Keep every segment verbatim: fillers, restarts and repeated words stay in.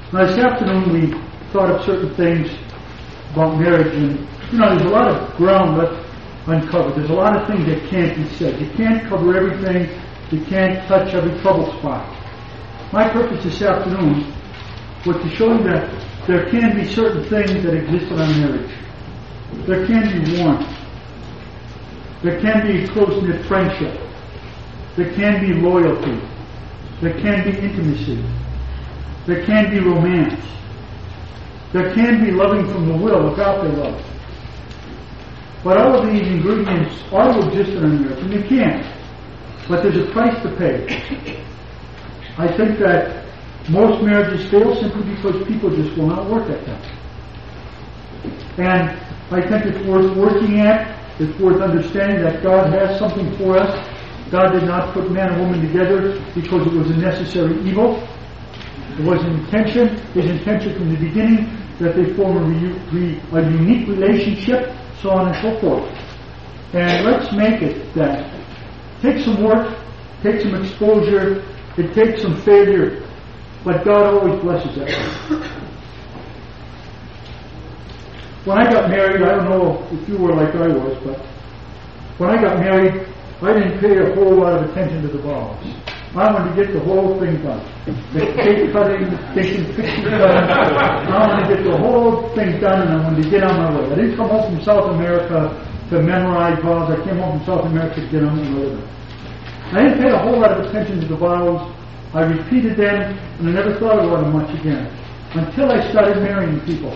Now this afternoon we thought of certain things about marriage, and you know, there's a lot of ground left uncovered. There's a lot of things that can't be said. You can't cover everything. You can't touch every trouble spot. My purpose this afternoon was to show you that there can be certain things that exist in our marriage. There can be warmth. There can be close-knit friendship. There can be loyalty. There can be intimacy. There can be romance. There can be loving from the will, agape love. But all of these ingredients all exist in our marriage, and they can. But there's a price to pay. I think that most marriages fail simply because people just will not work at them. And I think it's worth working at. It's worth understanding that God has something for us. God did not put man and woman together because it was a necessary evil. It was an intention, his intention from the beginning, that they form a, re- re- a unique relationship, so on and so forth. And let's make it that. Take some work, take some exposure, it takes some failure, but God always blesses that. When I got married, I don't know if you were like I was, but when I got married, I didn't pay a whole lot of attention to the vows. I wanted to get the whole thing done. The cake cutting, the taking pictures done. I wanted to get the whole thing done, and I wanted to get on my way. I didn't come home from South America to memorize vows. I came home from South America to get on my way. I didn't pay a whole lot of attention to the vows. I repeated them, and I never thought about them much again until I started marrying people.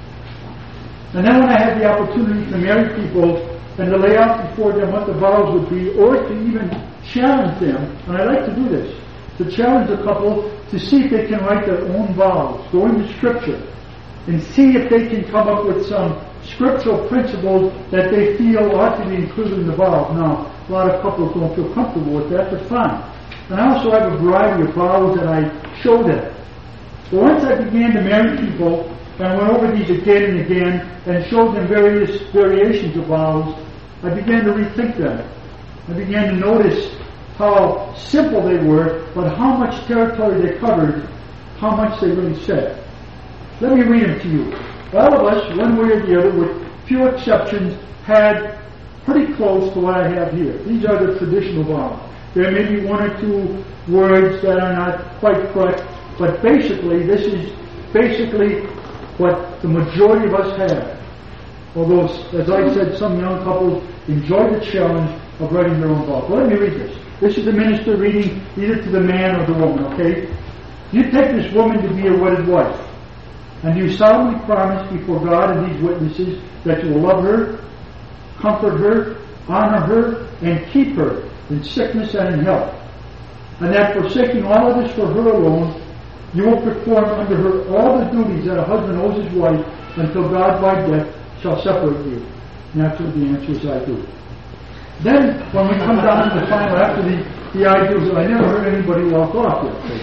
And then when I had the opportunity to marry people and to lay out before them what the vows would be, or to even challenge them, and I like to do this, to challenge a couple to see if they can write their own vows, go into Scripture, and see if they can come up with some scriptural principles that they feel ought to be included in the vows. Now, a lot of couples don't feel comfortable with that, but fine. And I also have a variety of vows that I show them. But once I began to marry people, and I went over these again and again, and showed them various variations of vows, I began to rethink them. I began to notice how simple they were, but how much territory they covered, how much they really said. Let me read them to you. All of us, one way or the other, with few exceptions, had pretty close to what I have here. These are the traditional vows. There may be one or two words that are not quite correct, but basically, this is basically what the majority of us have. Although, as I said, some young couples enjoy the challenge of writing their own vows. Well, let me read this. This is the minister reading either to the man or the woman, okay? You take this woman to be your wedded wife, and you solemnly promise before God and these witnesses that you will love her, comfort her, honor her, and keep her in sickness and in health, and that forsaking all of this for her alone, you will perform under her all the duties that a husband owes his wife until God by death shall separate you. Naturally, the answer is I do. Then, when we come down to the final, after the, the I do, I never heard anybody walk off yet.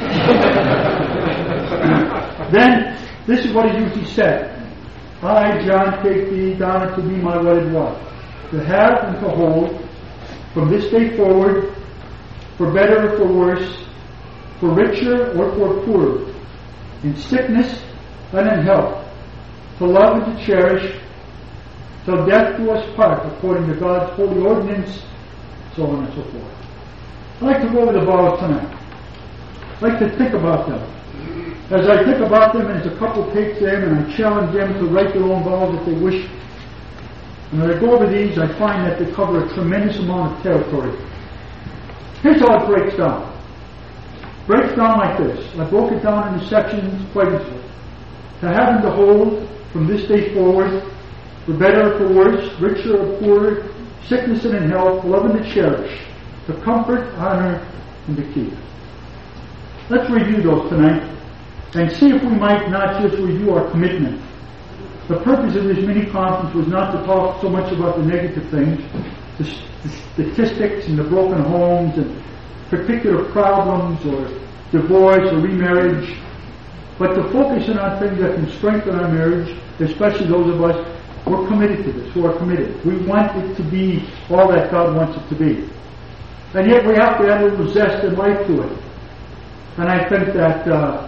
Then, this is what is usually said. I, John, take thee, Donna, to be my wedded wife, to have and to hold, from this day forward, for better or for worse, for richer or for poorer, in sickness and in health, to love and to cherish, till death do us part, according to God's holy ordinance, so on and so forth. I'd like to go over the vows tonight. I'd like to think about them. As I think about them, and as a couple takes them, and I challenge them to write their own vows if they wish, and as I go over these, I find that they cover a tremendous amount of territory. Here's how it breaks down. It breaks down like this. I broke it down into sections quite easily. To have and to hold, from this day forward, for better or for worse, richer or poorer, sickness and in health, love and to cherish, to comfort, honor, and to keep. Let's review those tonight and see if we might not just review our commitment. The purpose of this mini-conference was not to talk so much about the negative things, the, the statistics and the broken homes and particular problems or divorce or remarriage, but to focus in on things that can strengthen our marriage, especially those of us who are committed to this, who are committed. We want it to be all that God wants it to be. And yet we have to add a little zest and life to it. And I think that uh,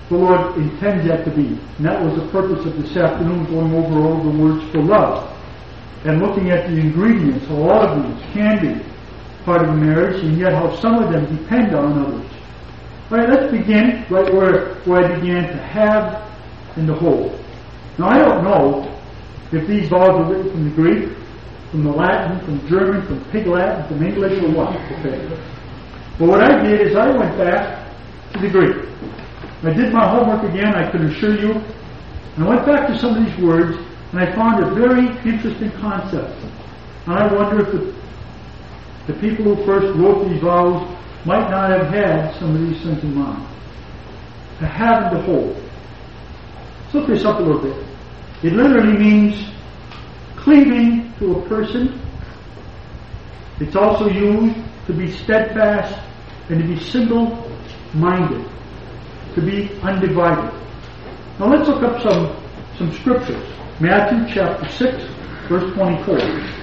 the Lord intends that to be. And that was the purpose of this afternoon, going over all the words for love. And looking at the ingredients, how all of these can be part of a marriage, and yet how some of them depend on others. All right, let's begin right where, where I began, to have and to hold. Now, I don't know if these vows were written from the Greek, from the Latin, from German, from Pig Latin, from English, or what. Okay. But what I did is I went back to the Greek. I did my homework again, I can assure you. And I went back to some of these words, and I found a very interesting concept. And I wonder if the, the people who first wrote these vows might not have had some of these things in mind. To have and to hold. Let's look this up a little bit. It literally means cleaving to a person. It's also used to be steadfast and to be single-minded, to be undivided. Now let's look up some, some scriptures. Matthew chapter six, verse twenty-four.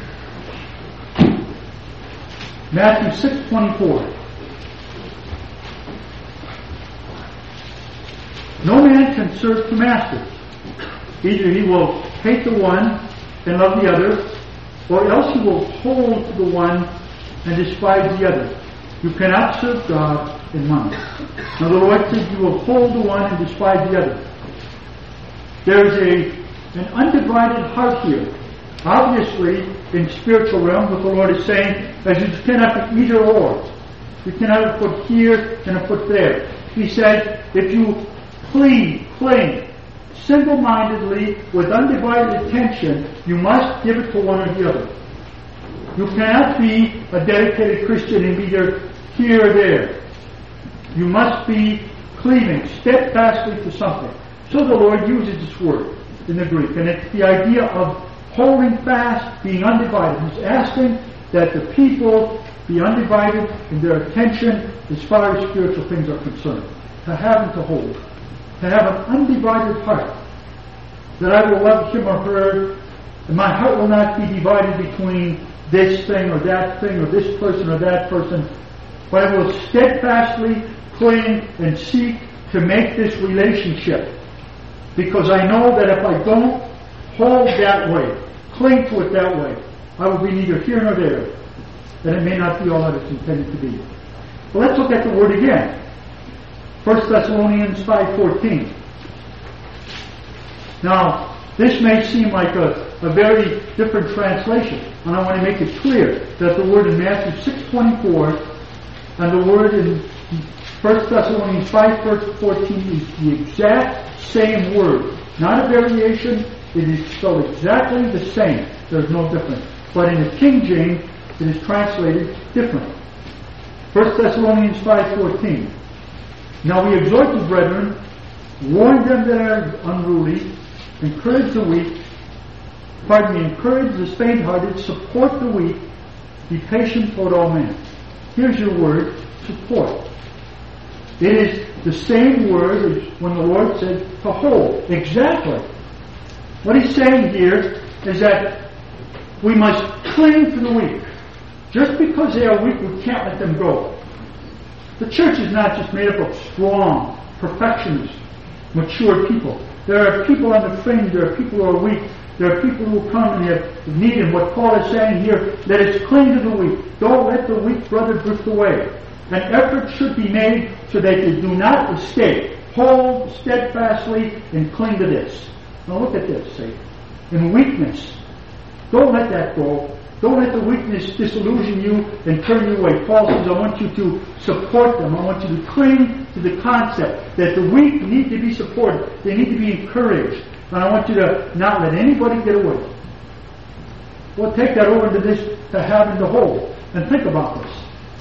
Matthew six, twenty-four. No man can serve two masters. Either he will hate the one and love the other, or else he will hold to the one and despise the other. You cannot serve God and money. Now the Lord says you will hold the one and despise the other. There is a an undivided heart here. Obviously, in spiritual realm, what the Lord is saying is you cannot be either or. You cannot have a foot here and a foot there. He said, if you cleave, cling, single-mindedly, with undivided attention, you must give it to one or the other. You cannot be a dedicated Christian and be either here or there. You must be cleaving steadfastly to something. So the Lord uses this word in the Greek, and it's the idea of holding fast, being undivided. He's asking that the people be undivided in their attention as far as spiritual things are concerned. To have and to hold. To have an undivided heart. That I will love him or her, and my heart will not be divided between this thing or that thing or this person or that person, but I will steadfastly cling and seek to make this relationship. Because I know that if I don't hold that way, cling to it that way, I will be neither here nor there. And it may not be all that it's intended to be. Well, let's look at the word again. First Thessalonians five fourteen. Now, this may seem like a, a very different translation, and I want to make it clear that the word in Matthew six twenty-four and the word in First Thessalonians five fourteen is the exact same word. Not a variation, it is spelled exactly the same. There's no difference. But in the King James, it is translated differently. First Thessalonians five fourteen. Now we exhort you, brethren, warn them that are unruly, encourage the weak, pardon me, encourage the faint-hearted, support the weak, be patient toward all men. Here's your word, support. It is the same word as when the Lord said to hold. Exactly. What he's saying here is that we must cling to the weak. Just because they are weak, we can't let them go. The church is not just made up of strong, perfectionist, mature people. There are people on the fringe, there are people who are weak, there are people who come and have need. And what Paul is saying here, let us cling to the weak. Don't let the weak brother drift away. An effort should be made so that they do not escape. Hold steadfastly and cling to this. Now look at this, see. In weakness, don't let that go. Don't let the weakness disillusion you and turn you away. Paul says, I want you to support them. I want you to cling to the concept that the weak need to be supported. They need to be encouraged. And I want you to not let anybody get away. Well, take that over to this, to have and to hold. And think about this.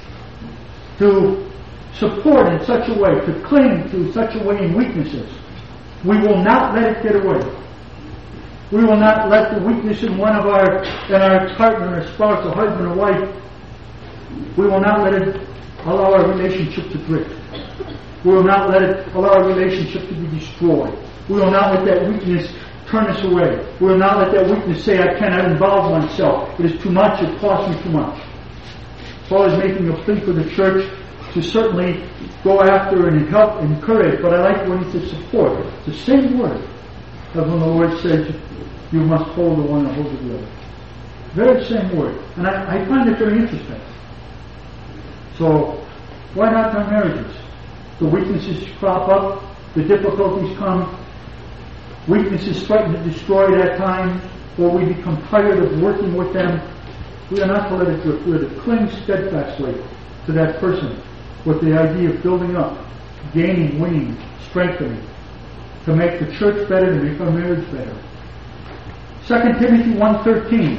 To support in such a way, to cling to such a way in weaknesses. We will not let it get away. We will not let the weakness in one of our, in our partner, our spouse, a husband, or wife, we will not let it allow our relationship to drift. We will not let it allow our relationship to be destroyed. We will not let that weakness turn us away. We will not let that weakness say, I cannot involve myself. It is too much, it costs me too much. Paul is making a plea for the church to certainly go after and help and encourage, but I like when he says support. It's the same word as when the Lord says you must hold the one and hold the other. Very same word. And I, I find it very interesting. So, why not our marriages? The weaknesses crop up, the difficulties come, weaknesses threaten to destroy it at times, or we become tired of working with them. We are not to let it drift. We are to cling steadfastly to that person with the idea of building up, gaining, winning, strengthening, to make the church better, to make our marriage better. Second Timothy one thirteen.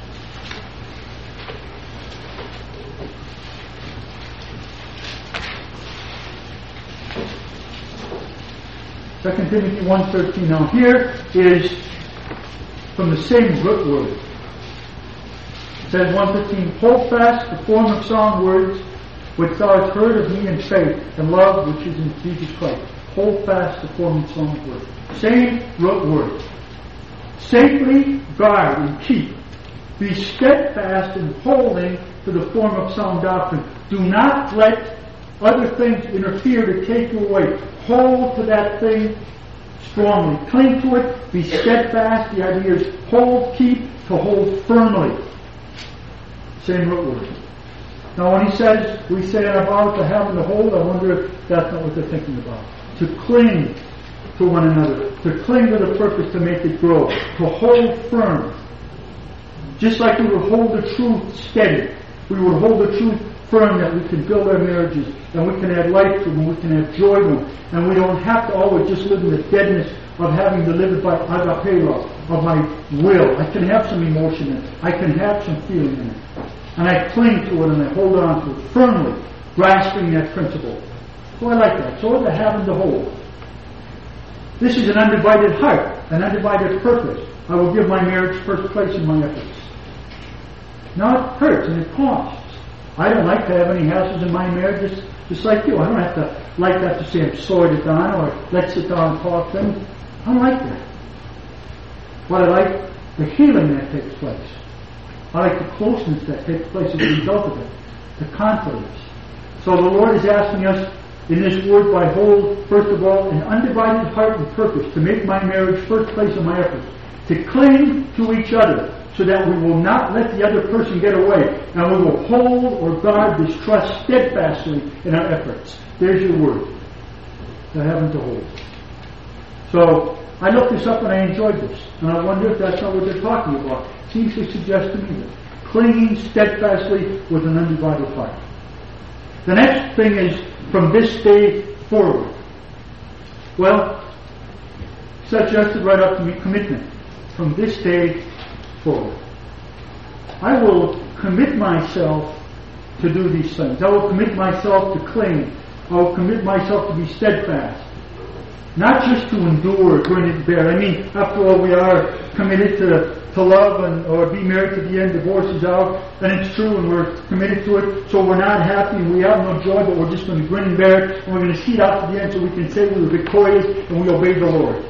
Second Timothy one thirteen. Now here is from the same root word. It says one thirteen, hold fast the form of sound words which thou hast heard of me in faith and love which is in Jesus Christ. Hold fast the form of sound words. Same root word. Safely guard and keep. Be steadfast in holding to the form of sound doctrine. Do not let other things interfere to take you away. Hold to that thing strongly. Cling to it. Be steadfast. The idea is hold, keep, to hold firmly. Same root word. Now when he says, we say about to have and to hold, I wonder if that's not what they're thinking about. To cling to one another. To cling to the purpose to make it grow. To hold firm. Just like we would hold the truth steady. We would hold the truth firm that we can build our marriages and we can add life to them, we can have joy to them, and we don't have to always just live in the deadness of having to live it by agape love, of my will. I can have some emotion in it. I can have some feeling in it. And I cling to it and I hold on to it firmly, grasping that principle. So I like that. So the have and the hold. This is an undivided heart, an undivided purpose. I will give my marriage first place in my efforts. Now it hurts and it costs. I don't like to have any hassles in my marriage, just, just like you. I don't have to like that to say I'm sorry to Don or let's sit down and talk to him. I don't like that. But I like the healing that takes place. I like the closeness that takes place as a result of it. The confidence. So the Lord is asking us in this word by hold, first of all, an undivided heart and purpose to make my marriage first place in my efforts. To cling to each other so that we will not let the other person get away, and we will hold or guard this trust steadfastly in our efforts. There's your word. To have and to hold. So I looked this up and I enjoyed this, and I wonder if that's not what they're talking about. It seems to suggest to me that clinging steadfastly with an undivided heart. The next thing is from this day forward. Well, suggested right up to me commitment. From this day forward. I will commit myself to do these things. I will commit myself to cling. I will commit myself to be steadfast. Not just to endure, grin and bear. I mean, after all, we are committed to, to love and or be married to the end. Divorce is out, and it's true, and we're committed to it. So we're not happy, and we have no joy, but we're just going to grin and bear it, and we're going to see it out to the end so we can say we were victorious and we obeyed the Lord.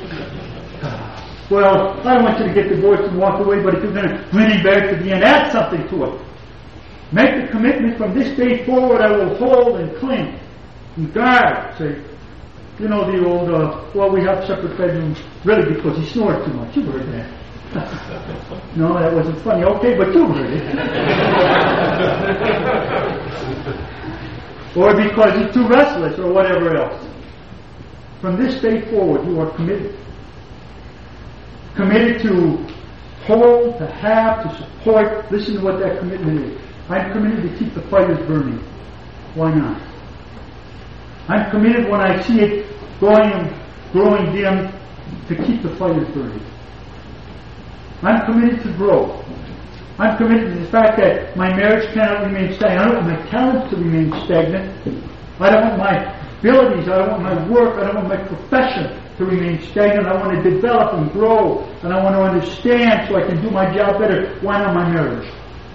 Well, I don't want you to get divorced and walk away, but if you're going to grin and bear it to the end, add something to it. Make the commitment from this day forward, I will hold and cling and guard. Say, you know the old, uh, well, we have separate bedrooms, really because he snores too much. You've heard that. No, that wasn't funny. Okay, but you've heard it. Or because he's too restless or whatever else. From this day forward, you are committed. Committed to hold, to have, to support. Listen to what that commitment is. I'm committed to keep the fires burning. Why not? I'm committed when I see it going and growing dim to keep the fires burning. I'm committed to grow. I'm committed to the fact that my marriage cannot remain stagnant. I don't want my talents to remain stagnant. I don't want my abilities, I don't want my work, I don't want my profession to remain stagnant. I want to develop and grow, and I want to understand so I can do my job better. Why not my marriage?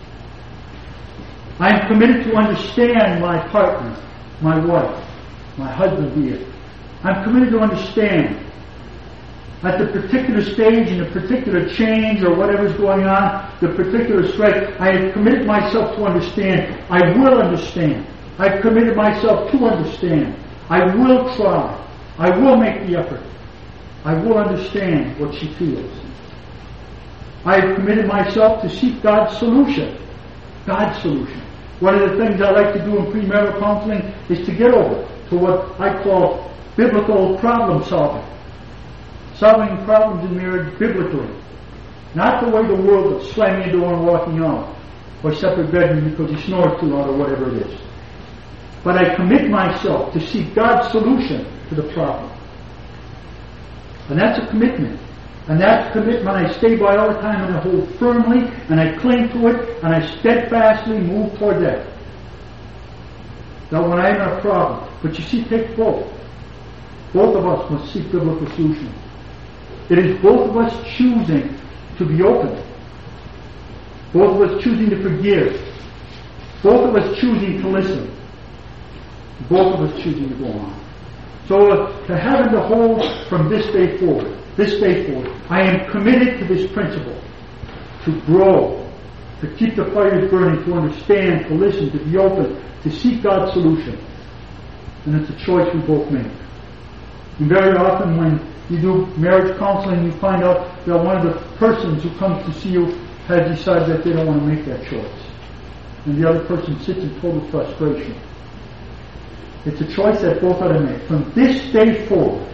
I am committed to understand my partner, my wife, my husband be it. I'm committed to understand at the particular stage, in the particular change or whatever's going on, the particular strike, I have committed myself to understand. I will understand. I've committed myself to understand. I will try. I will make the effort. I will understand what she feels. I have committed myself to seek God's solution. God's solution. One of the things I like to do in premarital counseling is to get over to what I call biblical problem solving. Solving problems in marriage biblically. Not the way the world is slamming the door and walking out, or separate bedroom because he snores too loud or whatever it is. But I commit myself to seek God's solution to the problem. And that's a commitment. And that commitment I stay by all the time, and I hold firmly, and I cling to it, and I steadfastly move toward that. Now when I'm in a problem, but you see, take both. Both of us must seek biblical solutions. It is both of us choosing to be open. Both of us choosing to forgive. Both of us choosing to listen. Both of us choosing to go on. So uh, to having to hold from this day forward, this day forward, I am committed to this principle. To grow. To keep the fires burning. To understand. To listen. To be open. To seek God's solution. And it's a choice we both make. And very often when you do marriage counseling, you find out that one of the persons who comes to see you has decided that they don't want to make that choice. And the other person sits in total frustration. It's a choice that both ought to make. From this day forward,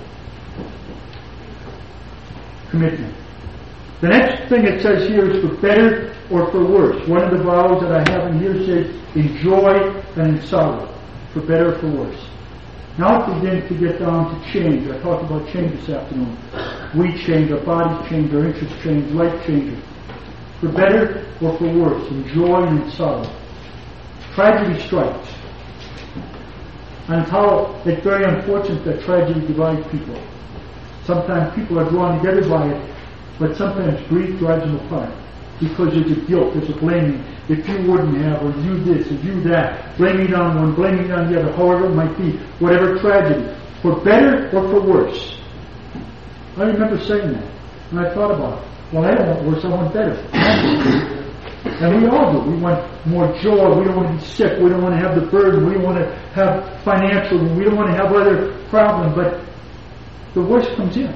commitment. The next thing it says here is for better or for worse. One of the vows that I have in here says in joy and in sorrow. For better or for worse. Now it begins to get down to change. I talked about change this afternoon. We change, our bodies change, our interests change, life changes. For better or for worse, in joy and in sorrow. Tragedy strikes. And how it's very unfortunate that tragedy divides people. Sometimes people are drawn together by it, but sometimes grief drives them apart. Because there's a guilt, there's a blaming. If you wouldn't have, or you this, or you that, blaming on one, blaming on the other, however it might be, whatever tragedy, for better or for worse. I remember saying that, and I thought about it. Well, I don't want worse, I want better. And we all do. We want more joy. We don't want to be sick. We don't want to have the burden. We don't want to have financial. We don't want to have other problems. But the worst comes in.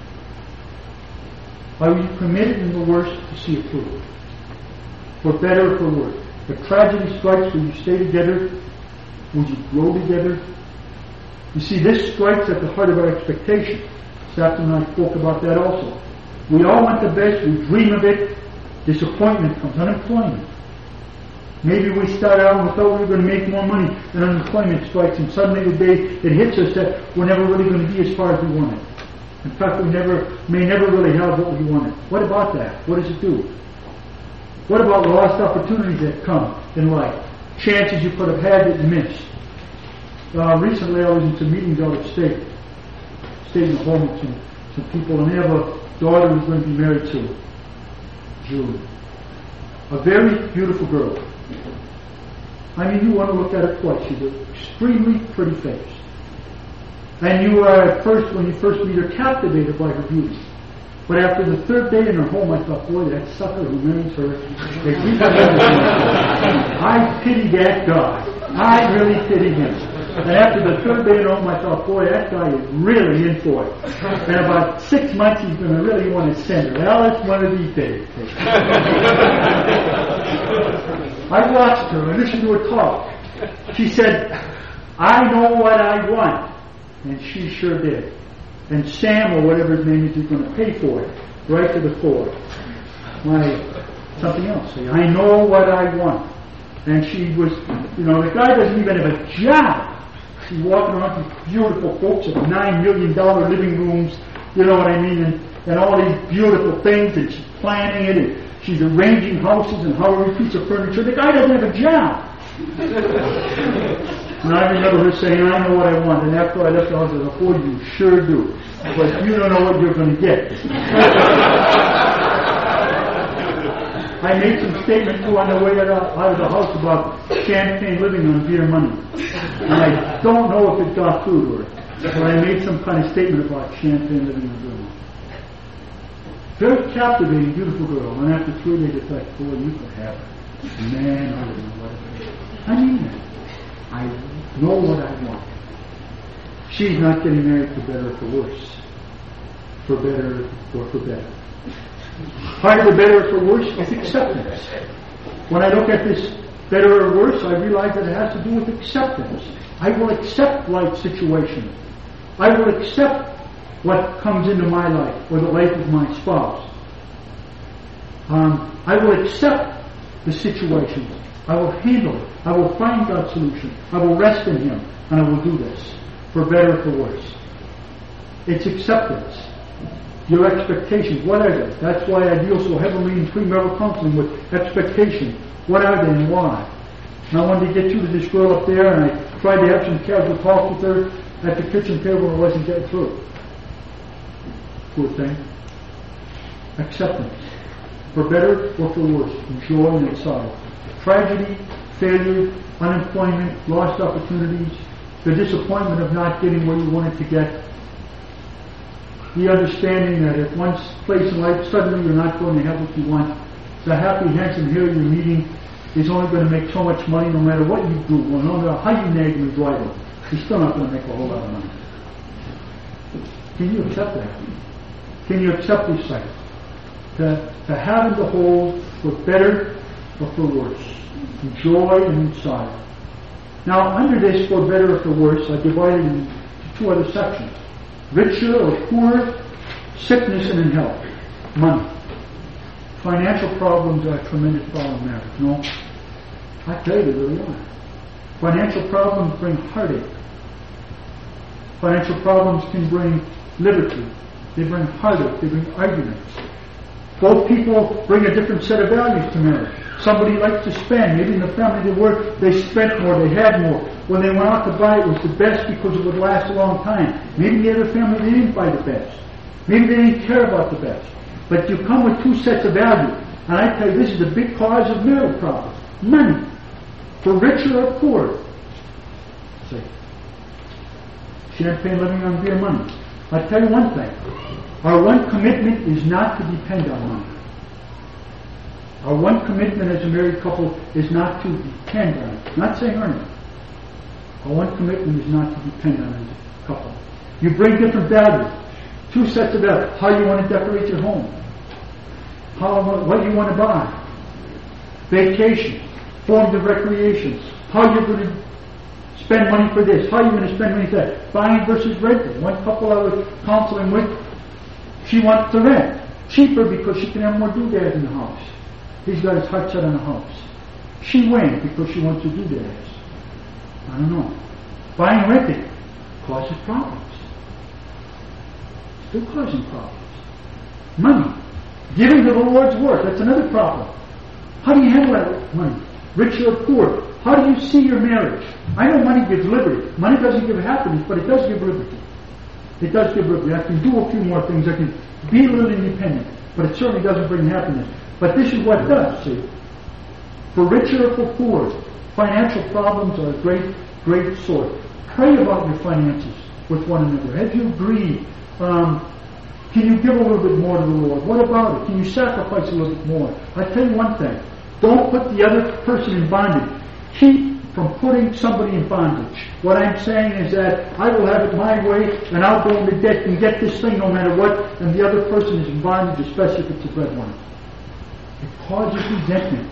Are you committed in the worst to see it through? For better or for worse? If tragedy strikes, will you stay together? Will you grow together? You see, this strikes at the heart of our expectation. Sapton and I spoke about that also. We all want the best. We dream of it. Disappointment comes. Unemployment. Maybe we start out and we thought we were going to make more money, and unemployment strikes, and suddenly the day it hits us that we're never really going to be as far as we wanted. In fact, we never may never really have what we wanted. What about that? What does it do? What about lost opportunities that come in life? Chances you could have had that you missed. Uh, recently I was in some meetings out of state. Stayed in the home with some, some people, and they have a daughter who's going to be married soon. June. A very beautiful girl. I mean, you want to look at her twice. She's an extremely pretty face. And you are at first, when you first meet her, captivated by her beauty. But after the third day in her home, I thought, boy, that sucker who marries her, I pity that guy. I really pity him. And after the third day in her home, I thought, boy, that guy is really in for it. And about six months, he's going to really want to send her. Well, that's one of these days. I watched her and listened to her talk. She said, I know what I want. And she sure did. And Sam, or whatever his name is, is going to pay for it. Right to the fore. My, something else. I know what I want. And she was, you know, the guy doesn't even have a job. She's walking around with beautiful folks with nine million dollar living rooms, you know what I mean, and, and all these beautiful things, and she's planning it, and she's arranging houses and however piece of furniture. The guy doesn't have a job. And I remember her saying, I know what I want. And after I left the house, I said, boy, you sure do. But you don't know what you're going to get. I made some statements too on the way out of the house about champagne living on beer money. And I don't know if it got through to her. But I made some kind of statement about champagne living on beer money. Very captivating, beautiful girl. And after three days, it's like, boy, you could have her. Man, I don't know what it is. I mean that. I know what I want. She's not getting married for better or for worse. For better or for better. Part of the better or for worse is acceptance. When I look at this better or worse, I realize that it has to do with acceptance. I will accept life situations. I will accept what comes into my life or the life of my spouse. Um, I will accept the situations. I will handle it. I will find God's solution. I will rest in Him, and I will do this for better or for worse. It's acceptance. Your expectations, what are they? That's why I deal so heavily in premarital counseling with expectations. What are they and why? And I wanted to get through to this girl up there, and I tried to have some casual talk with her at the kitchen table, and I wasn't getting through. Poor thing. Acceptance. For better or for worse. In joy and in sorrow. Tragedy, failure, unemployment, lost opportunities, the disappointment of not getting where you wanted to get. The understanding that at one place in life, suddenly you're not going to have what you want. The happy, handsome hero you're meeting is only going to make so much money no matter what you do, no matter how you nag him and drive him. He's still not going to make a whole lot of money. Can you accept that? Can you accept this cycle? To, to have and to hold for better or for worse. In joy and in sorrow. Now, under this for better or for worse, I divided it into two other sections. Richer or poorer, sickness and in health. Money. Financial problems are a tremendous problem in marriage. No? I tell you, they really are. Financial problems bring heartache. Financial problems can bring liberty. They bring heartache. They bring arguments. Both people bring a different set of values to marriage. Somebody likes to spend. Maybe in the family they work, they spent more, they had more. When they went out to buy, it was the best because it would last a long time. Maybe the other family, they didn't buy the best. Maybe they didn't care about the best. But you come with two sets of values. And I tell you, this is a big cause of marital problems. Money. For richer or poorer. Say, champagne living on beer money. I tell you one thing. Our one commitment is not to depend on money. Our one commitment as a married couple is not to depend on it. Not saying earn it. Our one commitment is not to depend on it as a couple. You bring different values. Two sets of values. How you want to decorate your home. How, what you want to buy. Vacation. Forms of recreation. How you're going to spend money for this. How you're going to spend money for that. Buying versus renting. One couple I was counseling with, she wants to rent. Cheaper because she can have more doodads in the house. He's got his heart set on a house. She went because she wants to do doodads. I don't know. Buying renting causes problems. Still causing problems. Money. Giving to the Lord's work. That's another problem. How do you handle that money? Rich or poor? How do you see your marriage? I know money gives liberty. Money doesn't give happiness, but it does give liberty. It does give liberty. I can do a few more things. I can be a little independent, but it certainly doesn't bring happiness. But this is what it does, see. For richer or for poor, financial problems are a great, great source. Pray about your finances with one another. Have you agreed? Um, can you give a little bit more to the Lord? What about it? Can you sacrifice a little bit more? I tell you one thing. Don't put the other person in bondage. Keep from putting somebody in bondage. What I'm saying is that I will have it my way, and I'll go into debt and get this thing no matter what, and the other person is in bondage, especially if it's a breadwinner. It causes resentment.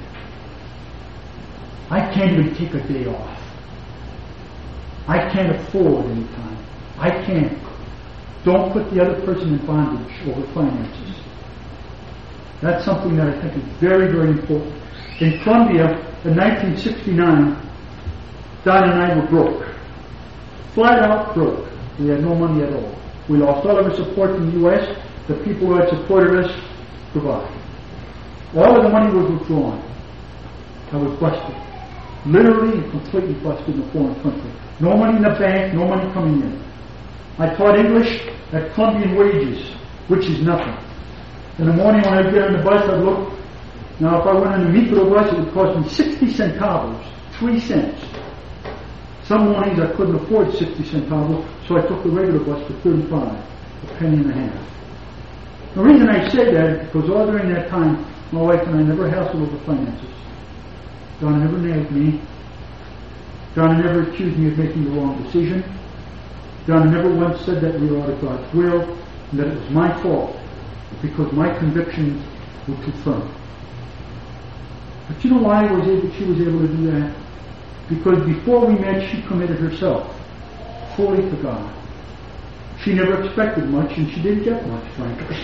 I can't even take a day off. I can't afford any time. I can't. Don't put the other person in bondage over finances. That's something that I think is very, very important. In Colombia, in nineteen sixty-nine, Don and I were broke. Flat out broke. We had no money at all. We lost all of our support from the U S. The people who had supported us provided. All of the money was withdrawn. I was busted. Literally and completely busted in a foreign country. No money in the bank, no money coming in. I taught English at Colombian wages, which is nothing. In the morning when I'd get on the bus, I'd look. Now if I went on the micro bus, it would cost me sixty centavos, three cents. Some mornings I couldn't afford sixty centavos, so I took the regular bus for thirty-five, a penny and a half. The reason I say that is because all during that time, my wife and I never hassled over finances. Don never nagged me. Donna never accused me of making the wrong decision. Donna never once said that we were out of God's will and that it was my fault because my convictions were too firm. But you know why I was able, she was able to do that? Because before we met, she committed herself fully to God. She never expected much, and she didn't get much, frankly.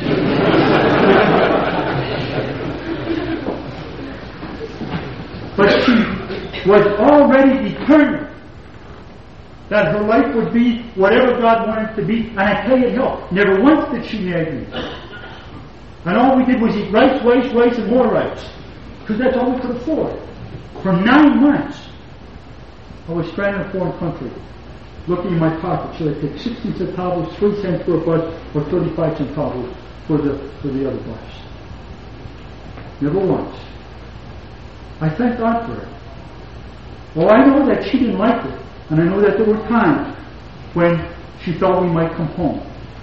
But she was already determined that her life would be whatever God wanted it to be. And I tell you, no, never once did she nag me. And all we did was eat rice, rice, rice, and more rice. Because that's all we could afford. For nine months, I was stranded in a foreign country, looking in my pocket. Should I take sixty centavos, three cents for a bus, or thirty-five centavos for the for the other bus? Never once. I thank God for it. Well, I know that she didn't like it, and I know that there were times when she thought we might come home,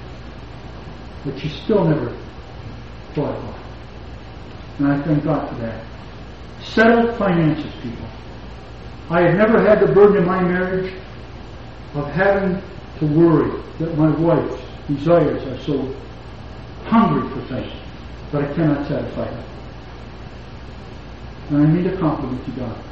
but she still never thought about it. And I thank God for that. Settled finances, people. I have never had the burden in my marriage of having to worry that my wife's desires are so hungry for things that I cannot satisfy them. And I mean to compliment you, God.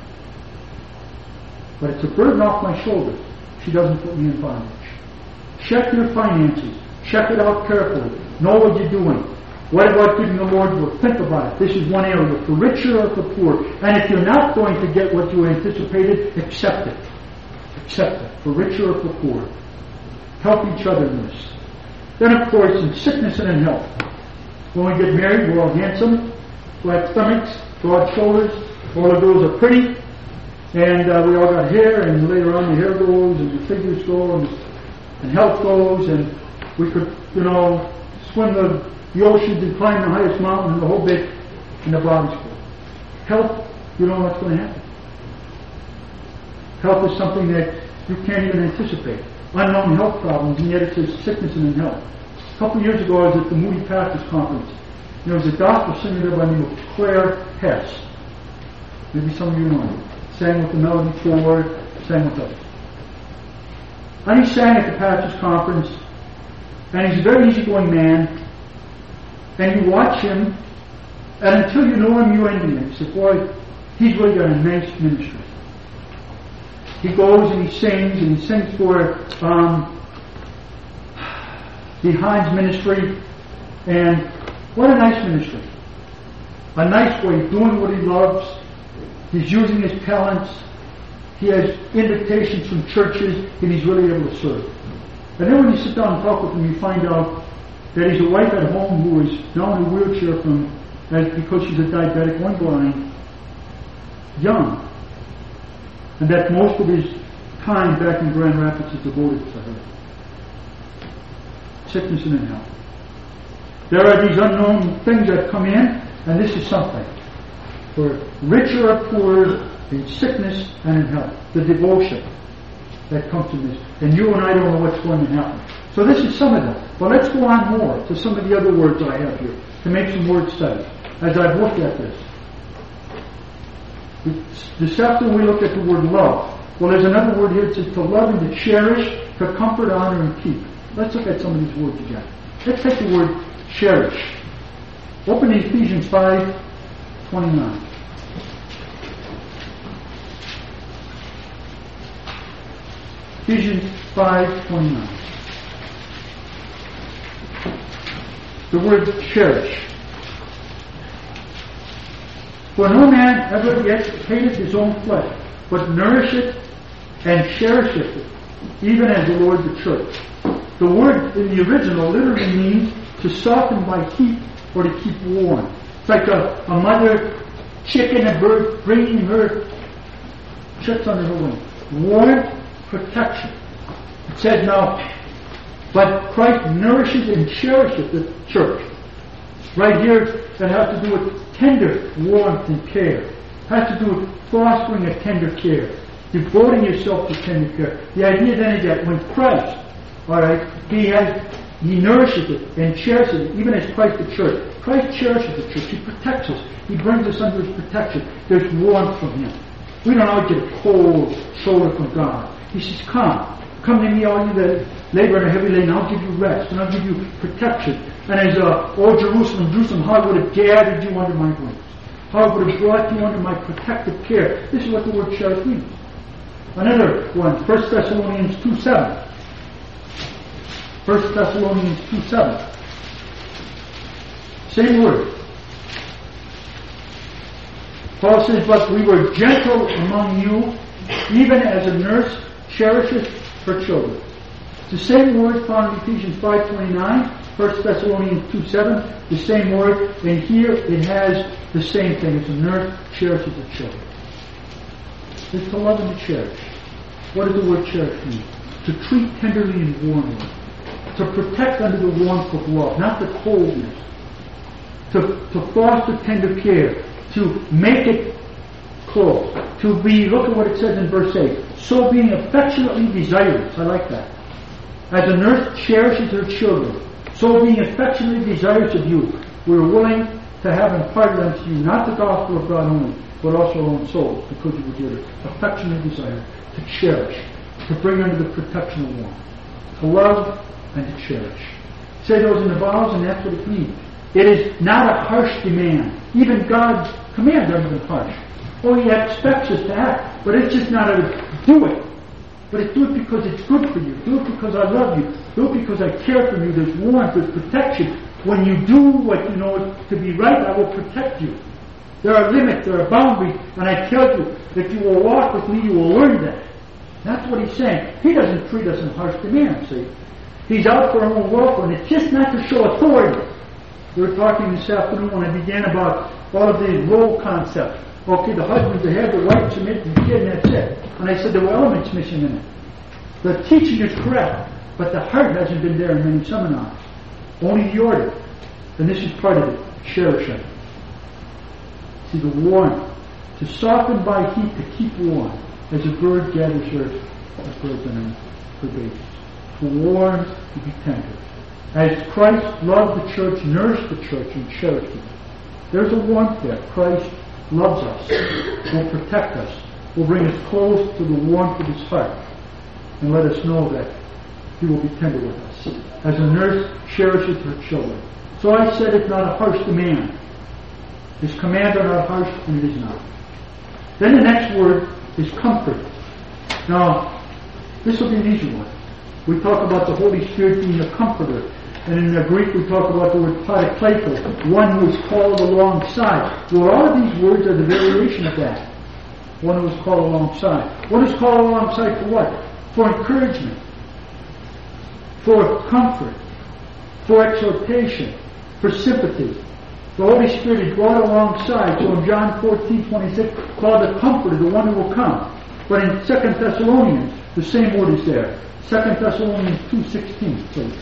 But it's a burden off my shoulders. She doesn't put me in bondage. Check your finances. Check it out carefully. Know what you're doing. What about giving the Lord will? Think about it. This is one area, for richer or for poor. And if you're not going to get what you anticipated, accept it. Accept it, for richer or for poor. Help each other in this. Then, of course, in sickness and in health. When we get married, we're all handsome, flat stomachs, broad shoulders. All the girls are pretty. And uh, we all got hair, and later on the hair goes, and the figures go, and, and health goes, and we could, you know, swim the the oceans and climb the highest mountain and the whole bit in the body school. Health, you don't know what's going to happen. Health is something that you can't even anticipate. Unknown health problems, and yet it says sickness and in health. A couple of years ago, I was at the Moody Pastors Conference. There was a doctor sitting there by the name of Claire Hess. Maybe some of you know him. Sang with the Melody Forward, sang with others. And he sang at the Pastors Conference, and he's a very easygoing man. And you watch him, and until you know him, you envy him. You say, boy, he's really got a nice ministry. He goes and he sings, and he sings for um, the Hines Ministry, and what a nice ministry. A nice way of doing what he loves. He's using his talents. He has invitations from churches, and he's really able to serve. And then when you sit down and talk with him, you find out that he's a wife at home who is now in a wheelchair from, as because she's a diabetic, one blind, young. And that most of his time back in Grand Rapids is devoted to her. Sickness and in health. There are these unknown things that come in, and this is something. For richer or poorer, in sickness and in health. The devotion that comes from this. And you and I don't know what's going to happen. So this is some of them. But let's go on more to some of the other words I have here to make some word study as I've looked at this. This afternoon we looked at the word love. Well, there's another word here that says to love and to cherish, to comfort, honor, and keep. Let's look at some of these words again. Let's take the word cherish. Open to Ephesians five twenty-nine. Ephesians five twenty-nine. The word cherish. For no man ever yet hateth his own flesh, but nourisheth and cherisheth it, even as the Lord the church. The word in the original literally means to soften by heat or to keep warm. It's like a, a mother chicken and bird bringing her chicks under her wing. Warmth, protection. It says now, but Christ nourishes and cherishes the church. Right here, that has to do with tender warmth and care. It has to do with fostering a tender care. Devoting yourself to tender care. The idea then is that when Christ, alright, He has, He nourishes it and cherishes it, even as Christ the church. Christ cherishes the church. He protects us. He brings us under His protection. There's warmth from Him. We don't always get a cold shoulder from God. He says, come. Come to me, all you that labor and are heavy laden. I'll give you rest, and I'll give you protection. And as, uh, oh, Jerusalem, Jerusalem, how I would have gathered you under my wings. How I would have brought you under my protective care. This is what the word cherish means. Another one, First Thessalonians two seven. First Thessalonians two seven. Same word. Paul says, but we were gentle among you, even as a nurse cherishes her children. It's the same word found in Ephesians five twenty-nine, First Thessalonians two seven, the same word, and here it has the same thing. It's a nurse cherishes her children. It's to love and to cherish. What does the word cherish mean? To treat tenderly and warmly. To protect under the warmth of love, not the coldness. To, to foster tender care. To make it close. To be, look at what it says in verse eight. So being affectionately desirous. I like that. As a nurse cherishes her children, so being affectionately desirous of you, we're willing to have imparted unto you not the gospel of God only, but also our own souls, because you were dear. Affectionately desire, to cherish, to bring under the protection of one, to love and to cherish. Say those in the vows, and that's what it means. It is not a harsh demand. Even God's commands aren't even harsh. Oh, He expects us to act, but it's just not a do it. But it's do it because it's good for you. Do it because I love you. Do it because I care for you. There's warmth, there's protection. When you do what you know to be right, I will protect you. There are limits, there are boundaries, and I tell you, if you will walk with me, you will learn that. That's what He's saying. He doesn't treat us in harsh demands, see. He's out for our own welfare, and it's just not to show authority. We were talking this afternoon when I began about all of these role concepts. Okay, the husband's the head, the wife submits, and the kid, and that's it. And I said there were elements missing in it. The teaching is correct, but the heart hasn't been there in many seminars. Only the order. And this is part of it. Cherishing. See, the warmth. To soften by heat, to keep warm. As a bird gathers her, a bird and her babies. To warm, to be tender. As Christ loved the church, nourished the church, and cherished it. There's a warmth there. Christ loves us, will protect us, will bring us close to the warmth of His heart, and let us know that He will be tender with us. As a nurse cherishes her children. So I said it's not a harsh demand. His commands are not harsh, and it is not. Then the next word is comfort. Now, this will be an easy one. We talk about the Holy Spirit being a comforter. And in the Greek we talk about the word parakletos, one who is called alongside. Well, all of these words are the variation of that. One who is called alongside. One is called alongside for what? For encouragement. For comfort. For exhortation. For sympathy. The Holy Spirit is brought alongside. So in John fourteen twenty-six, called the Comforter, the one who will come. But in Second Thessalonians, the same word is there. Second Thessalonians two sixteen, please.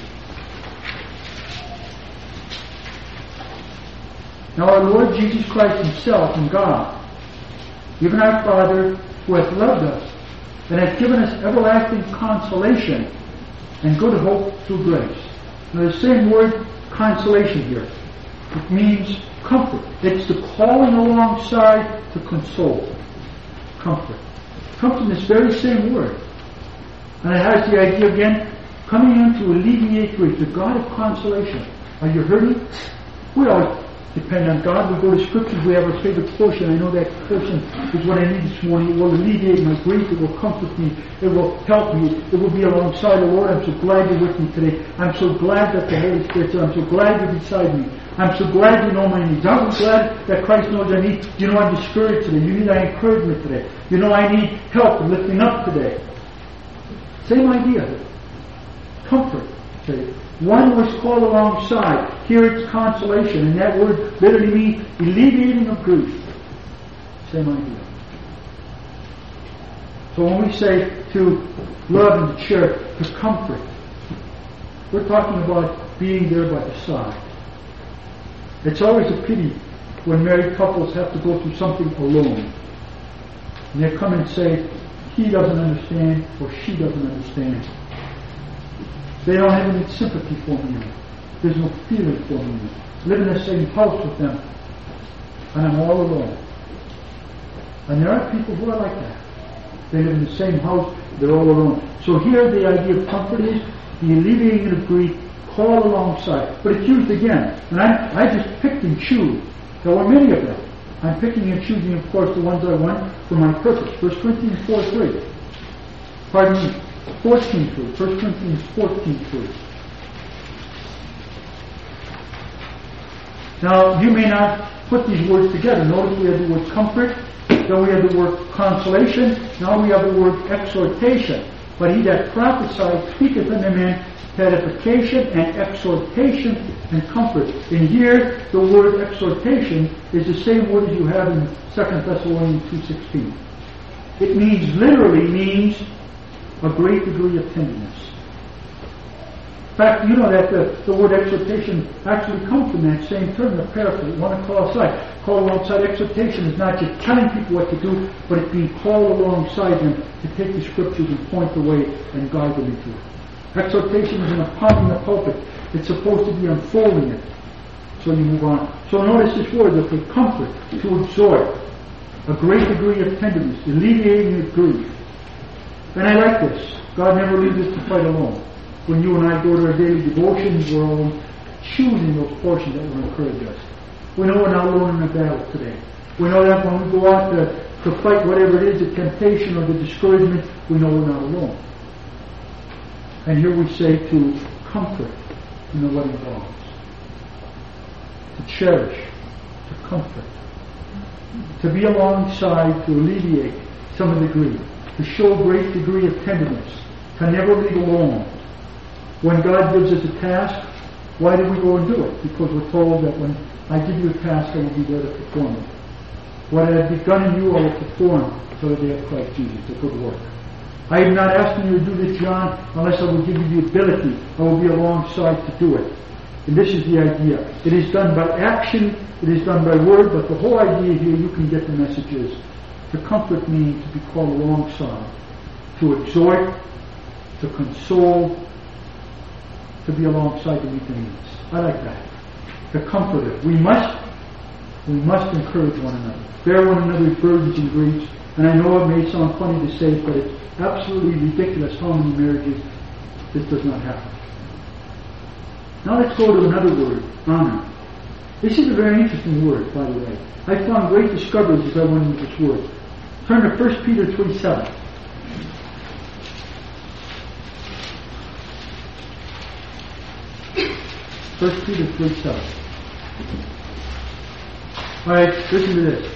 Now our Lord Jesus Christ Himself and God, even our Father, who hath loved us, and hath given us everlasting consolation and good hope through grace. Now the same word, consolation here. It means comfort. It's the calling alongside to console. Comfort. It comes from this very same word. And it has the idea again, coming in to alleviate grief, the God of consolation. Are you hurting? We always depend on God. We go to Scriptures, we have our favorite portion. I know that portion is what I need this morning. It will alleviate my grief. It will comfort me. It will help me. It will be alongside the Lord. I'm so glad you're with me today. I'm so glad that the Holy Spirit's there. I'm so glad you're beside me. I'm so glad you know my needs. I'm so glad that Christ knows I need. You know I'm discouraged today. You need our encouragement today. You know I need help in lifting up today. Same idea. Comfort. Okay. One was called alongside. Here it's consolation. And that word literally means alleviating of grief. Same idea. So when we say to love and to cherish, to comfort, we're talking about being there by the side. It's always a pity when married couples have to go through something alone. And they come and say, he doesn't understand or she doesn't understand. They don't have any sympathy for me. There's no feeling for me. I live in the same house with them, and I'm all alone. And there are people who are like that. They live in the same house, they're all alone. So here the idea of comfort is the alleviating of grief, call alongside. But it's used again. And I, I just picked and chose. There were many of them. I'm picking and choosing, of course, the ones I want for my purpose. First Corinthians four three. Pardon me, fourteen three. First Corinthians fourteen three. Now, you may not put these words together. Notice we have the word comfort, then we have the word consolation, now we have the word exhortation. But he that prophesied speaketh unto men edification and exhortation and comfort. And here, the word exhortation is the same word as you have in Second Thessalonians two sixteen. It means, literally means, a great degree of tenderness. In fact, you know that the, the word exhortation actually comes from that same term, the paraphrase, one to call alongside. Call alongside exhortation is not just telling people what to do, but it's being called alongside them to take the scriptures and point the way and guide them into it. Exhortation is an pounding the pulpit. It's supposed to be unfolding it. So you move on. So notice this word, that for comfort, to exhort, a great degree of tenderness, alleviating of grief. And I like this. God never leaves us to fight alone. When you and I go to our daily devotions, we're all choosing those portions that will encourage us. We know we're not alone in the battle today. We know that when we go out to, to fight whatever it is, the temptation or the discouragement, we know we're not alone. And here we say to comfort in the what involves. To cherish, to comfort. To be alongside, to alleviate some of the grief. To show a great degree of tenderness. To never leave alone. When God gives us a task, why do we go and do it? Because we're told that when I give you a task, I will be there to perform it. What I have begun in you, I will perform until the day of Christ Jesus, a good work. I am not asking you to do this, John, unless I will give you the ability. I will be alongside to do it. And this is the idea. It is done by action, it is done by word, but the whole idea here, you can get the messages. To comfort means to be called alongside, to exhort, to console, to be alongside to meet the needs. I like that. The comforter. We must, we must encourage one another. Bear one another's burdens and griefs. And I know it may sound funny to say, but it's absolutely ridiculous how many marriages this does not happen. Now let's go to another word, honor. This is a very interesting word, by the way. I found great discoveries as I went into this word. Turn to First Peter three seven. First Peter three seven. Alright, listen to this.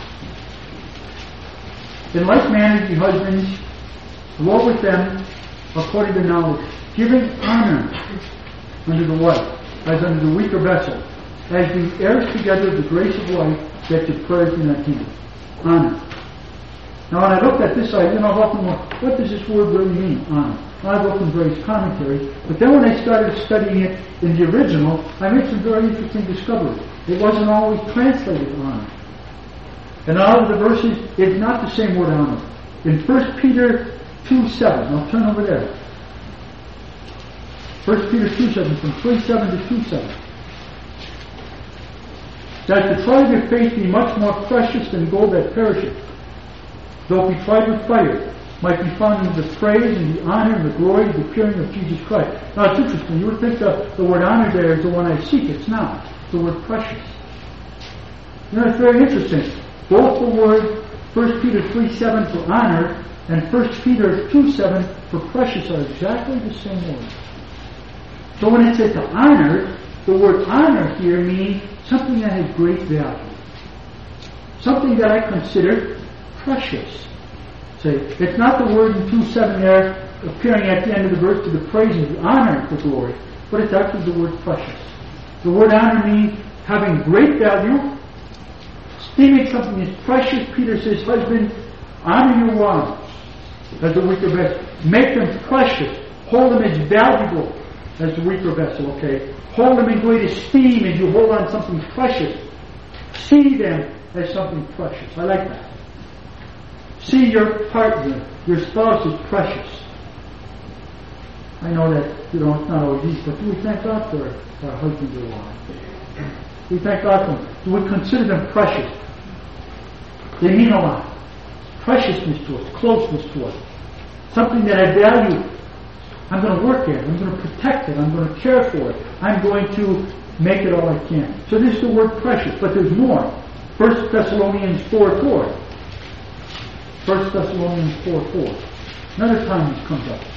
In like manner, ye husbands, walk with them according to knowledge, giving honor unto the wife, as unto the weaker vessel, as the heirs together of the grace of life, that your prayers be not hindered. Honor. Now, when I looked at this, I, you know, often, what does this word really mean, honor? I've looked in various commentaries, but then when I started studying it in the original, I made some very interesting discoveries. It wasn't always translated honor. And out of the verses, it's not the same word honor. In First Peter two seven, I'll turn over there. First Peter two seven, from three seven to two seven. That the trial of your faith be much more precious than gold that perisheth, though it be tried with fire, might be found in the praise and the honor and the glory of the appearing of Jesus Christ. Now it's interesting. You would think the, the word honor there is the one I seek. It's not. It's the word precious. You know, it's very interesting. Both the word First Peter three seven for honor and First Peter two seven for precious are exactly the same word. So when it says to honor, the word honor here means something that has great value. Something that I consider precious. Say, it's not the word in two seven there appearing at the end of the verse to the praise and the honor and the glory, but it's actually the word precious. The word honor means having great value, esteeming something as precious. Peter says, husband, honor your wives as the weaker vessel. Make them precious. Hold them as valuable as the weaker vessel, okay? Hold them in great esteem as you hold on something precious. See them as something precious. I like that. See your partner, your spouse as precious. I know that, you know, it's not always easy, but do we thank God for our husbands or wives? We thank God for them. Do we consider them precious? They mean a lot. preciousness to us, closeness to us. Something that I value. I'm going to work at it. I'm going to protect it. I'm going to care for it. I'm going to make it all I can. So this is the word precious, but there's more. First Thessalonians four four. First Thessalonians four four. Another time this comes up.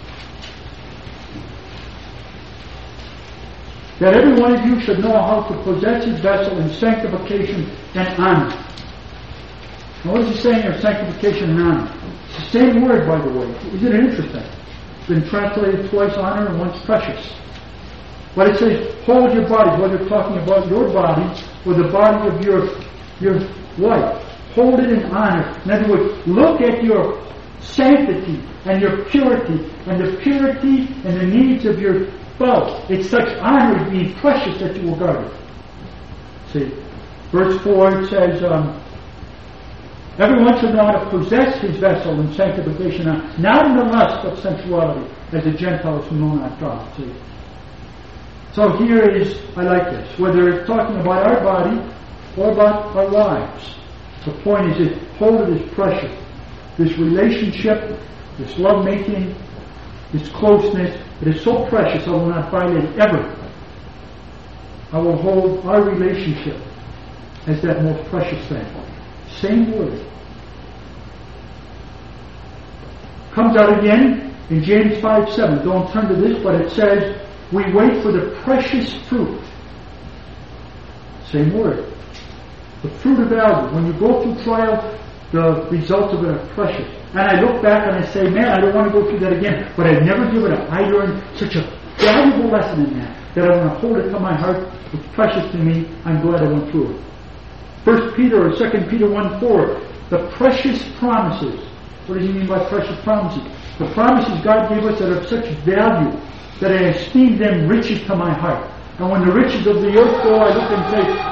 That every one of you should know how to possess his vessel in sanctification and honor. Now what is he saying here, sanctification and honor? It's the same word, by the way. Isn't it interesting? It's been translated twice, honor, and once precious. But it says, hold your bodies, whether you're talking about your body or the body of your, your wife. Hold it in honor. In other words, look at your sanctity and your purity and the purity and the needs of your spouse. It's such honor as being precious that you will guard it. See, verse four it says, um, everyone should know how to possess his vessel in sanctification, not in the lust of sensuality, as the Gentiles who know not God. See? So here is, I like this, whether it's talking about our body or about our lives. The point is that hold it as precious. This relationship, this love-making, this closeness, it is so precious I will not violate it ever. I will hold our relationship as that most precious thing. Same word. Comes out again in James five seven. Don't turn to this, but it says, we wait for the precious fruit. Same word. The fruit of value. When you go through trial, the results of it are precious. And I look back and I say, man, I don't want to go through that again. But I've never given up. I learned such a valuable lesson in that, that I want to hold it to my heart. It's precious to me. I'm glad I went through it. First Peter or Second Peter one four, the precious promises. What does he mean by precious promises? The promises God gave us that are of such value that I esteem them riches to my heart. And when the riches of the earth go, I look and say,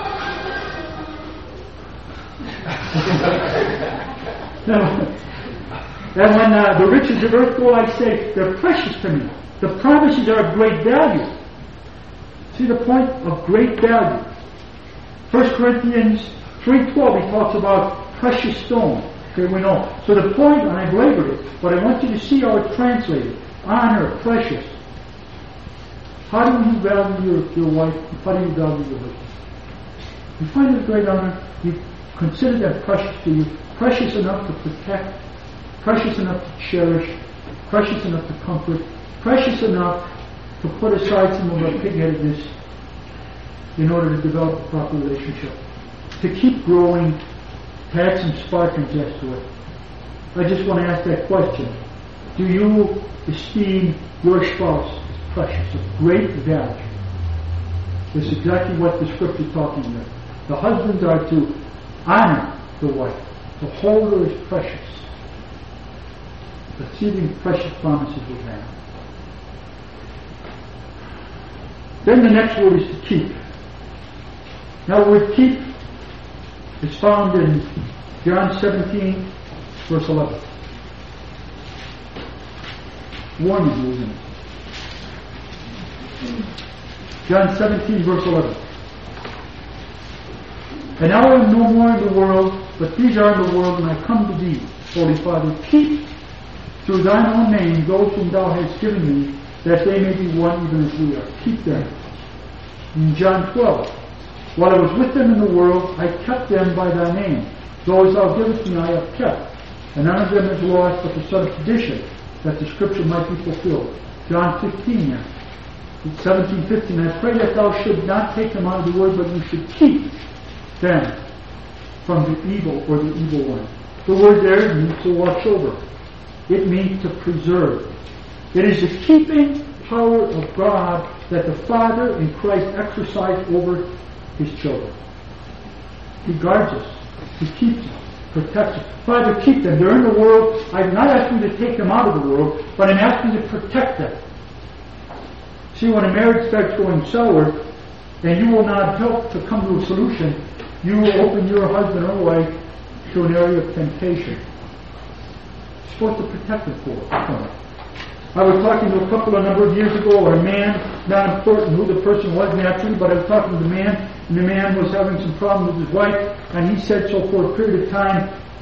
and when uh, the riches of earth go, I say, they're precious to me. The promises are of great value. See the point? Of great value. First Corinthians three twelve, he talks about precious stone. Okay, we know. So the point, and I belabored it, but I want you to see how it's translated. Honor, precious. How do you value your, your wife? How do you value your husband? You find it a great honor. You consider them precious to you. Precious enough to protect. Precious enough to cherish. Precious enough to comfort. Precious enough to put aside some of our pig-headedness in order to develop a proper relationship. To keep growing, to add some spark and zest to it. I just want to ask that question. Do you esteem your spouse as precious, of great value? That's exactly what the scripture is talking about. The husbands are to honor the wife, to hold her as precious, receiving precious promises with her. Then the next word is to keep. Now the word keep is found in John seventeen, verse eleven. Warning you, isn't it? John seventeen, verse eleven. And now I am no more in the world, but these are in the world, and I come to thee, Holy Father. Keep through thine own name those whom thou hast given me, that they may be one even as we are. Keep them. In John twelve, while I was with them in the world, I kept them by thy name. Those thou givest me I have kept, and none of them is lost but the son of perdition, that the scripture might be fulfilled. John fifteen now. seventeen fifteen. I pray that thou should not take them out of the word, but you should keep them from the evil or the evil one. The word there means to watch over. It means to preserve. It is the keeping power of God that the Father in Christ exercised over His children. He guards us. He keeps us. Protects us. Father, keep them. They're in the world. I'm not asking you to take them out of the world, but I'm asking you to protect them. See, when a marriage starts going sour, and you will not help to come to a solution, you will open your husband or wife to an area of temptation. You're supposed to protect them for it. I was talking to a couple a number of years ago, or a man, not important who the person was naturally, but I was talking to the man, and the man was having some problems with his wife, and he said so for a period of time,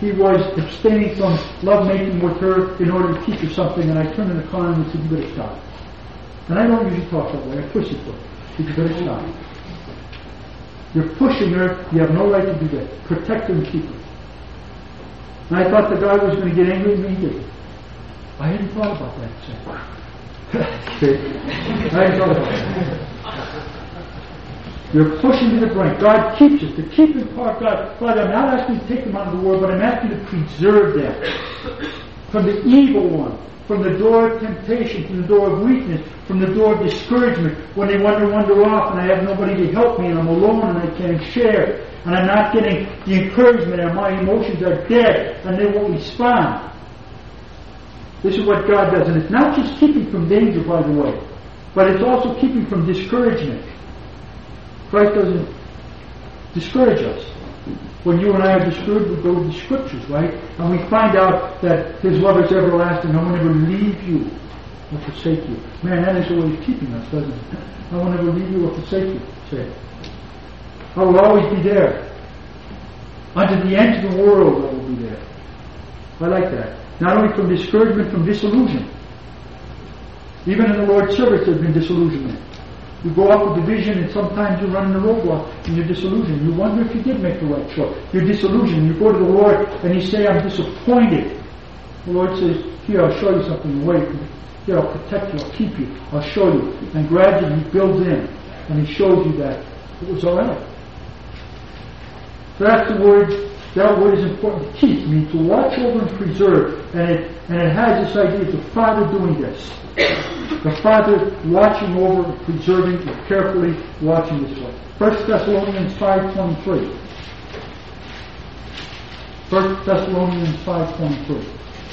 he was abstaining from lovemaking with her in order to keep her something, and I turned in the car and said, you better stop. And I don't usually talk that way. I push it for her. You better stop. You're pushing her. You have no right to do that. Protect her and keep her. And I thought the guy was going to get angry at me. He didn't. I hadn't thought about that. So. I hadn't thought about that. You're pushing to the brink. God keeps us. The keeping part, God, Father, I'm not asking you to take them out of the world, but I'm asking you to preserve them from the evil one, from the door of temptation, from the door of weakness, from the door of discouragement, when they wander, wander off, and I have nobody to help me, and I'm alone, and I can't share, and I'm not getting the encouragement, and my emotions are dead, and they won't respond. This is what God does, and it's not just keeping from danger, by the way, but it's also keeping from discouragement. Christ doesn't discourage us. When you and I are discouraged, we go to the Scriptures, right? And we find out that His love is everlasting. I will never leave you or forsake you. Man, that is the way He's keeping us, doesn't it? I will never leave you or forsake you, say. I will always be there. Unto the end of the world I will be there. I like that. Not only from discouragement, from disillusion. Even in the Lord's service there has been disillusionment. You go off a division and sometimes you run in a roadblock and you're disillusioned. You wonder if you did make the right choice. You're disillusioned. You go to the Lord and you say, I'm disappointed. The Lord says, here, I'll show you something. Wait. Here, I'll protect you. I'll keep you. I'll show you. And gradually He builds in and He shows you that it was all right. So that's the word. That word is important to keep. I mean, to watch over and preserve. And it, and it has this idea of the Father doing this. The Father watching over, preserving, and carefully watching this way. First Thessalonians five twenty-three. First Thessalonians five twenty-three.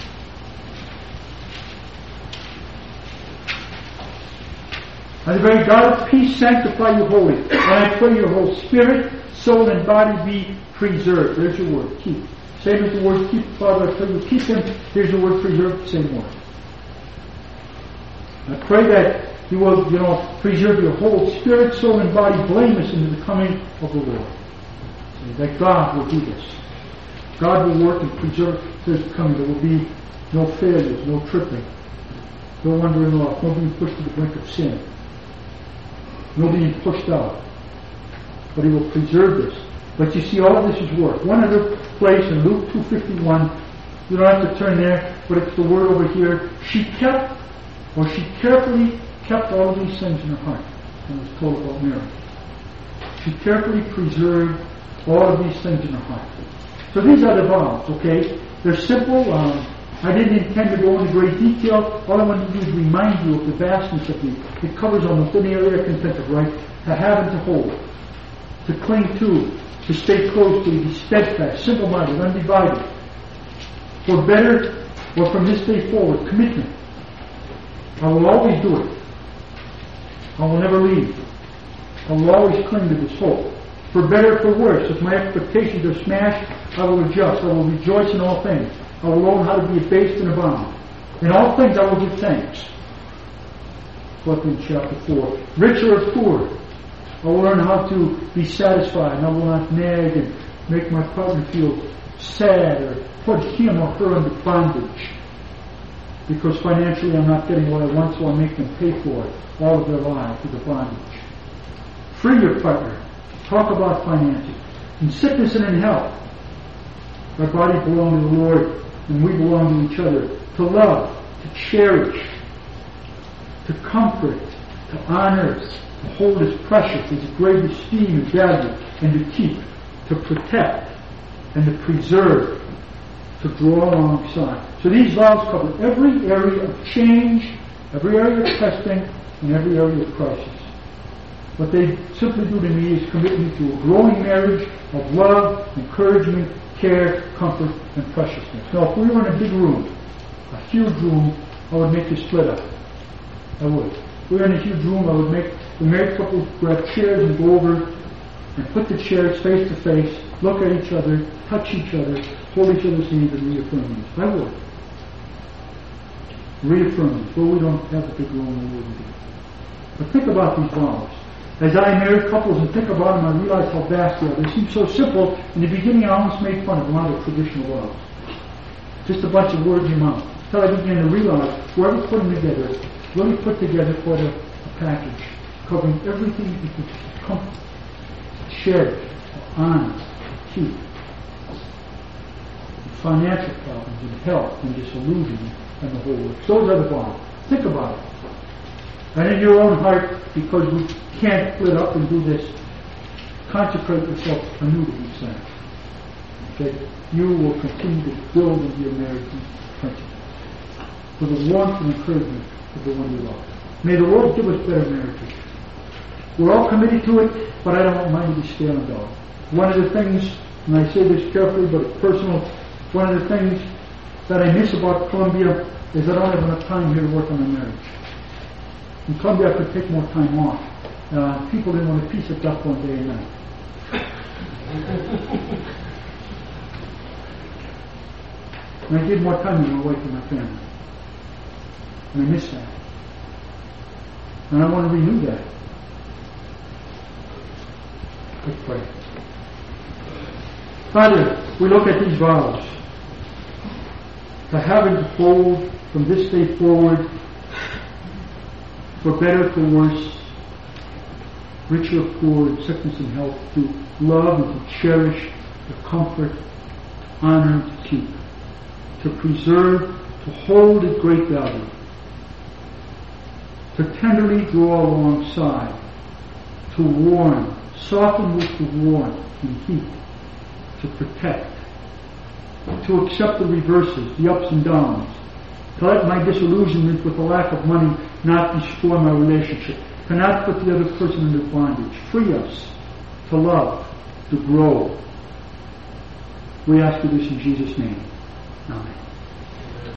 And the very God of peace sanctify you wholly. And I pray your whole spirit, soul, and body be preserved. There's your word, keep. Same as the word keep, Father, I pray you keep them. Here's the word preserve, same word. I pray that you will, you know, preserve your whole spirit, soul, and body blameless into the coming of the Lord. That God will do this. God will work and preserve His coming. There will be no failures, no tripping, no wandering off, no being pushed to the brink of sin, no being pushed out. But He will preserve this. But you see, all of this is work. One other place in Luke two fifty-one, you don't have to turn there, but it's the word over here. She kept Or she carefully kept all of these things in her heart. And was told about Mary. She carefully preserved all of these things in her heart. So these are the vows, okay? They're simple. Um, I didn't intend to go into great detail. All I wanted to do is remind you of the vastness of these. It covers almost any area I can think of, right? To have and to hold. To cling to. To stay close to. To be steadfast, simple-minded, undivided. For better, or from this day forward, commitment. I will always do it. I will never leave. I will always cling to this hope. For better, for worse, if my expectations are smashed, I will adjust. I will rejoice in all things. I will learn how to be abased and abound. In all things I will give thanks. Philippians chapter four. Rich or poor, I will learn how to be satisfied, and I will not nag and make my partner feel sad or put him or her under bondage. Because financially I'm not getting what I want, so I make them pay for it all of their lives through the bondage. Free your partner. Talk about finances. In sickness and in health. Our body belongs to the Lord, and we belong to each other. To love, to cherish, to comfort, to honor, to hold as precious, as great esteem and value, and to keep, to protect, and to preserve, to draw alongside. So these vows cover every area of change, every area of testing, and every area of crisis. What they simply do to me is commit me to a growing marriage of love, encouragement, care, comfort, and preciousness. Now, if we were in a big room, a huge room, I would make you split up. I would. If we were in a huge room, I would make the married couple grab chairs and go over and put the chairs face to face, look at each other, touch each other, hold each other's hands, and reaffirm these. I would. Reaffirm these. Well, we don't have a big room, we wouldn't do it. But think about these vows. As I marry couples and think about them, I realize how vast they are. They seem so simple. In the beginning, I almost made fun of a lot of traditional vows. Just a bunch of words in your mouth. Until I began to realize whoever put them together really put together quite a, a package, covering everything you could comfort, cherish, honor, keep. Financial problems and health and disillusionment and the whole works. Those are the vows. Think about it. And in your own heart, because we can't split up and do this, consecrate yourself anew to these things. That you will continue to build into your marriage friendship for the warmth and encouragement of the one you love. May the Lord give us better marriages. We're all committed to it, but I don't want mine to be stale and dull. One of the things, and I say this carefully, but it's personal, one of the things that I miss about Columbia is I don't have enough time here to work on my marriage. In Columbia, I could take more time off. Uh, people didn't want to piece it up one day and night. And I give more time to my wife and my family. And I miss that. And I want to renew that. Let's pray. Father, we look at these vows. To have and to hold from this day forward, for better, for worse, richer or poor, in sickness and health, to love and to cherish, to comfort, to honor and to keep, to preserve, to hold at great value, to tenderly draw alongside, to warn, soften with the warn and heat, to protect, to accept the reverses, the ups and downs, to let my disillusionment with the lack of money not destroy my relationship, to not put the other person under bondage. Free us to love, to grow. We ask you this in Jesus' name. Amen.